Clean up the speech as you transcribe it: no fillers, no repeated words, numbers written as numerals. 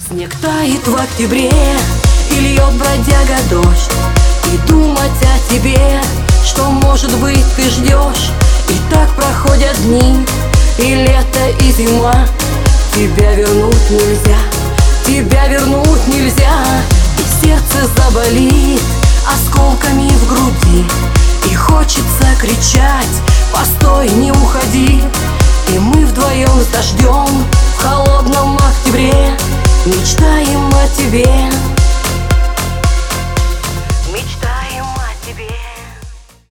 Снег тает в октябре, и льет бродяга дождь. И думать о тебе, что, может быть, ты ждешь. И так проходят дни, и лето, и зима. Тебя вернуть нельзя, тебя вернуть нельзя. И сердце заболит осколками в груди, и хочется кричать: постой, не уходи. И мы вдвоем с дождем в холодном октябре мечтаем о тебе.